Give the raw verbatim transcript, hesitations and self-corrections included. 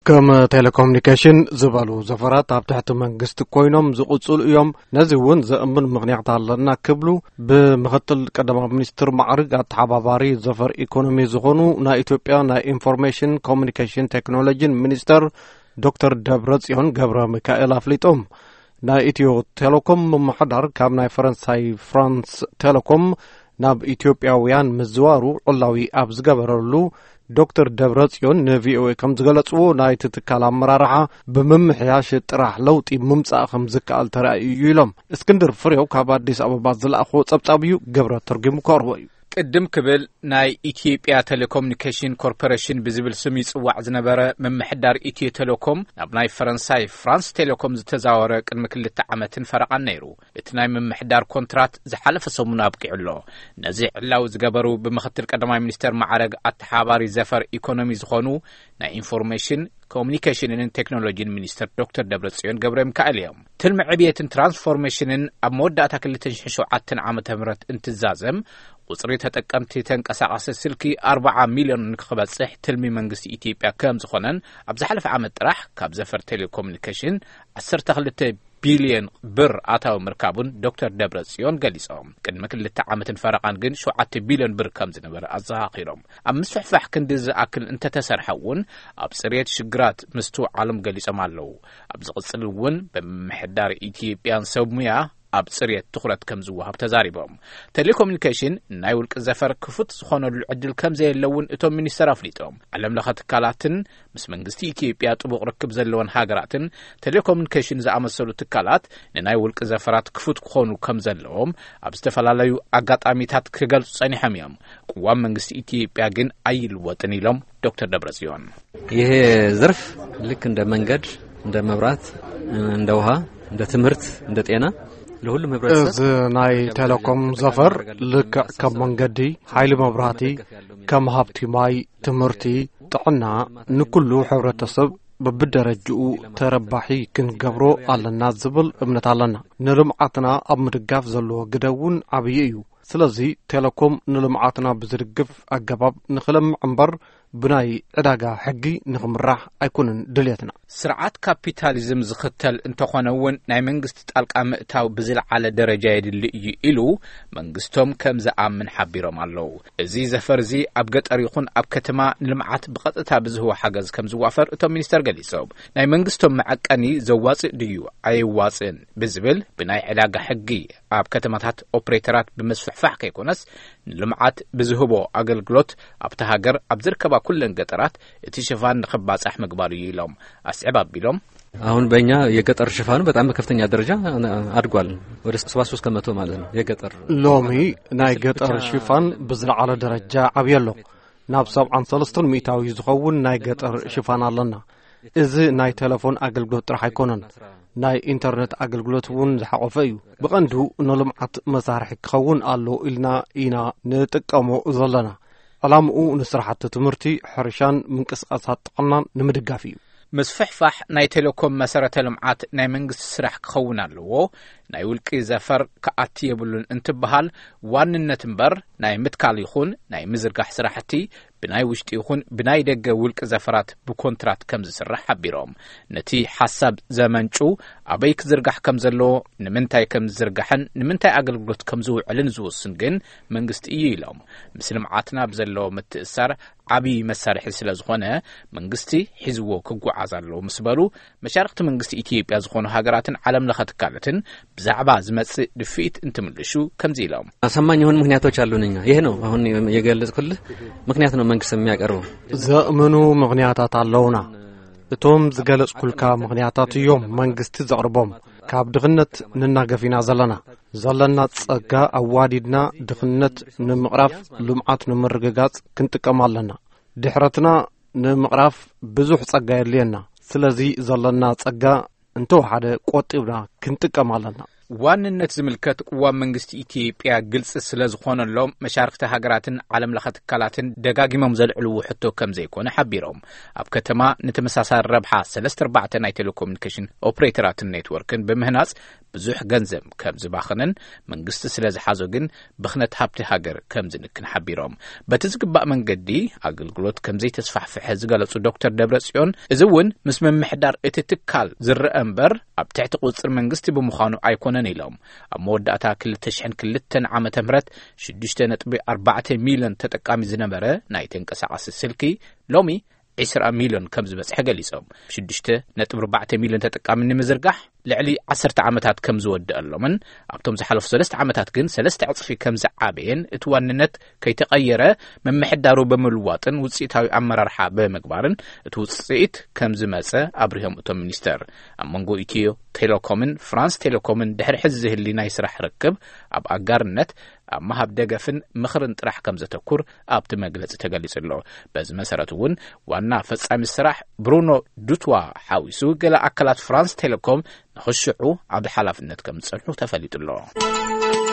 كم تيليكومنيكيشن زبالو زفرات تحت منجست كوينم زقصول يوم نزيون زأمن مغنيات لنا كبلو بمختل قدم منستر معرض تحباباري زفر ايكونومي زغونو نا إثيوبيا نا انفورميشن كوميونيكيشن تكنولوجي منستر دكتور دبرصيون ገብረ ሚካኤል አፍሊጦም ና ኢትዮ ቴሌኮም መሐዳር ካብ ናይ ፈረንሳይ ፍራንስ ቴሌኮም ናብ ኢትዮጵያውያን ምዝዋሩ ዑላዊ ኣብ ዝገበረሉ ዶክተር ደብረጽዮን ንቪኦኤ ከም ዝገለጽዎ ናይ ትትካል አመራርሓ በመምሕያሽ ጥራሕ ለውጢ ምምጻእ ከም ዝከኣል ተራእዩ ኢሎም እስክንድር ፍሬው ካብ አዲስ አበባ ዝላእኹ ጸብጻብዩ ገብረ ተርጉሙ ቀርቦ قدم كبل ناي إثيوبيا تيليكومنيكيشن كوربوريشن بزبل سمي صواع زنبره من محدار إثيو تيليكوم نبناي فرنساي فرانس تيليكوم زتزاوره قدم كل تعامتن فرق نيرو اتناي من محدار كونترات زحلف سمونا بقيعلو نزيع الله زغبرو بمختل قدماي منستر معرق اتحاباري زفر ايكونومي زخونو نا انفورميشن كوميونيكيشن ان تكنولوجي منستر دكتور دبرصيون ገብረ ሚካኤል እዮም ትልም ዕብየትን ትራንስፎርሜሽንን ኣብ መወዳእታ ክልተ ሽሕን ሸውዓተ ዓመተ ምህረት እንትዛዘም ቁጽሪ ተጠቀምቲ ተንቀሳቀሰ ስልኪ አርባዓ ሚሊዮን ንክበጽሕ ትልሚ መንግስቲ ኢትዮጵያ ከም ዝኾነን ኣብ ዝሓለፈ ዓመት ጥራሕ ካብ ዘፈር ቴሌኮሙኒኬሽን ዓሰርተ ክልተ ቢሊዮን ብር አታው ምርካቡን ዶክተር ደብረጽዮን ገሊጾም ቅድመ ክልተ ዓመትን ፈረቃን ግን ሸውዓተ ቢሊዮን ብር ከም ዝነበረ አዘኻኺሮም ኣብ ምስፍሕፋሕ ክንዲ ዝኣክል እንተተሰርሐውን ኣብ ጽሬት ሽግራት ምስቱ ዓለም ገሊጾም ኣለው ኣብ ዝቕጽልውን በመሕዳር ኢትዮጵያን ሰሙያ ኣብ ጽሬት ትኹረት ከም ዝወሃብ ተዛሪቦም ቴሌኮሙኒኬሽን ናይ ውልቅ ዘፈር ክፉት ዝኾነሉ ዕድል ከም ዘየለውን እቶም ሚኒስተር ኣፍሊጦም ዓለም ለኸ ትካላትን ምስ መንግስቲ ኢትዮጵያ ጥቡቅ ርክብ ዘለዎን ሃገራትን ቴሌኮሙኒኬሽን ዝኣመሰሉ ትካላት ንናይ ውልቅ ዘፈራት ክፉት ክኾኑ ከም ዘለዎም ኣብ ዝተፈላለዩ ኣጋጣሚታት ክገልጹ ጸኒሖም እዮም ቁዋም መንግስቲ ኢትዮጵያ ግን ኣይልወጥን ኢሎም ዶክተር ደብረጽዮን ይሄ ዘርፍ ልክ እንደ መንገድ እንደ መብራት እንደ ውሃ እንደ ትምህርት እንደ ጤና ለሁሉም ህብረተሰብ ናይ ቴሌኮም ዘፈር ልክ ከም መንገዲ ኃይል መብራቲ ከም ሀብቲ ማይ ትምህርቲ ጥዕና ንኩሉ ህብረተሰብ በብደረጃኡ ተረባሒ ክንገብሮ ኣለና ዝብል እምነት ኣለና ንልምዓትና ኣብ ምድጋፍ ዘሎ ግደውን ዓብይ እዩ ስለዚ ቴሌኮም ንልምዓትና ብዝድግፍ አገባብ ንኽለምዕ እምበር ብናይ ዕዳጋ ሕጊ ንኽምራሕ ኣይኩንን ድልየትና ስርዓት ካፒታሊዝም ዝኽተል እንተኾነውን ናይ መንግስቲ ጣልቃ ምእታው ብዝለዓለ ደረጃ የድሊ እዩ ኢሉ መንግስቶም ከም ዝኣምን ሓቢሮም ኣለው እዚ ዘፈርዚ ኣብ ገጠር ይኹን ኣብ ከተማ ንልምዓት ብቐጥታ ብዝህቦ ሓገዝ ከም ዝዋፈር እቶም ሚኒስተር ገሊጾም ናይ መንግስቶም መዐቀኒ ዘዋጽእ ድዩ ኣይዋጽእን ብዝብል ብናይ ዕዳጋ ሕጊ ኣብ ከተማታት ኦፕሬተራት ብመስፍሕፋሕ ከይኮነስ ንልምዓት ብዝህቦ አገልግሎት ኣብታ ሃገር ኣብ ዝርከባ ኩለን ገጠራት እቲ ሽፋን ንኽባጻሕ ምግባሩ ኢሎም አስዕባ ቢሎም አሁን በእኛ የገጠር ሽፋኑ በጣም በከፍተኛ ደረጃ አድጓል ወደ ሰባ ሶስት ከመቶ ማለት ነው የገጠር ሎሚ ናይ ገጠር ሽፋን ብዝለዓለ ደረጃ ዓብየሎ ናብ ሰብዓ ሰለስተ ሚእታዊ ዝኸውን ናይ ገጠር ሽፋን ኣለና እዚ ናይ ቴሌፎን አገልግሎት ጥራሕ ኣይኮነን ናይ ኢንተርኔት አገልግሎት ውን ዝሓቆፈ እዩ ብቐንዱ ንልምዓት መሳርሒ ክኸውን ኣሎ ኢልና ኢና ንጥቀሞ ዘለና ዓላምኡ ንስራሕቲ ትምህርቲ ሕርሻን ምንቅስቃሳት ጥዕናን ንምድጋፍ እዩ መስፍሕፋሕ ናይ ቴሌኮም መሰረተ ልምዓት ናይ መንግስቲ ስራሕ ክኸውን ኣለዎ ናይ ውልቂ ዘፈር ከኣቲ የብሉን እንትበሃል ዋንነት እምበር ናይ ምትካል ይኹን ናይ ምዝርጋሕ ስራሕቲ ብናይ ውሽጢ ይኹን ብናይ ደገ ውልቂ ዘፈራት ብኮንትራት ከም ዝስራሕ ሓቢሮም ነቲ ሓሳብ ዘመንጩ ኣበይ ክዝርጋሕ ከም ዘሎ ንምንታይ ከም ዝርጋሕን ንምንታይ አገልግሎት ከም ዝውዕልን ዝውስን ግን መንግስቲ እዩ ኢሎም ምስ ልምዓትና ብዘለዎ ምትእሳር ዓብይ መሳርሒ ስለ ዝኾነ መንግስቲ ሒዝዎ ክጓዓዝ ኣለዎ ምስ በሉ መሻርክቲ መንግስቲ ኢትዮጵያ ዝኾኑ ሃገራትን ዓለም ለኸ ትካላትን ብዛዕባ ዝመጽእ ድፊት እንትምልሹ ከምዚ ኢሎም አሰማኝ የሆኑ ምክንያቶች አሉንኛ ይሄ ነው አሁን የገለጽኩልህ ምክንያት ነው መንግስት የሚያቀርበው ዘእምኑ ምክንያታት ኣለውና እቶም ዝገለጽኩልካ ምክንያታት እዮም መንግስቲ ዘቅርቦም ካብ ድኽነት ንናገፊና ዘለና ዘለና ጸጋ አዋዲድና ድኽነት ንምቅራፍ ልምዓት ንምርግጋጽ ክንጥቀም ኣለና ድሕረትና ንምቅራፍ ብዙሕ ጸጋ የድልየና ስለዚ ዘለና ጸጋ እንተው ሓደ ቆጢብና ክንጥቀም ኣለና ዋንነት ዝምልከት ዋ መንግስቲ ኢትዮጵያ ግልጽ ስለ ዝኾነሎም መሻርክቲ ሃገራትን ዓለም ለኸ ትካላትን ደጋጊሞም ዘልዕልዎ ሕቶ ከም ዘይኮነ ሓቢሮም ኣብ ከተማ ንተመሳሳሊ ረብሓ ሰለስተ ኣርባዕተ ናይ ቴሌኮሙኒኬሽን ኦፕሬተራትን ኔትወርክን ብምህናጽ ብዙሕ ገንዘብ ከም ዝባኽንን መንግስቲ ስለ ዝሓዞ ግን ብኽነት ሃብቲ ሃገር ከም ዝንክን ሓቢሮም በቲ ዝግባእ መንገዲ ኣገልግሎት ከም ዘይተስፋሕፍሐ ዝገለጹ ዶክተር ደብረጽዮን እዚ እውን ምስ ምምሕዳር እቲ ትካል ዝርአ እምበር ኣብ ትሕቲ ቁፅር መንግስቲ ብምዃኑ ኣይኮነን ኢሎም ኣብ መወዳእታ ክልተ ሽሕን ክልተን ዓመተ ምህረት ሽዱሽተ ነጥቢ ኣርባዕተ ሚልዮን ተጠቃሚ ዝነበረ ናይ ተንቀሳቓሲ ስልኪ ሎሚ عشرة مليون كم زبس حاجة ليسهم شدشته نتبر بعت مليون تتقام من مزرجح لعلي عشرة عمتات كم زود اللمن أبتم زحلف سلست عمتات جن سلست عطفي كم زعابين اتواننت كي تغيره من محدارو بملواطن وتصيت هاي عمر رحاب مقبارن توصيت كم زماسة أبرهم أتوم منستر أمانجو إيتيو تيلوكومن فرانس تيلوكومن دحر حزه اللي نايس رح ركب أب أجارنت أما هبدأ مخرن ترح كم زتكور أبت مجلس تجلس الله بس مسرتون وأنا فصام السرح برونو دوتوا حاويسو قال أكلات فرانس تيلوكوم نخشعو عبد حلاف النت كم تصلحو تفليت الله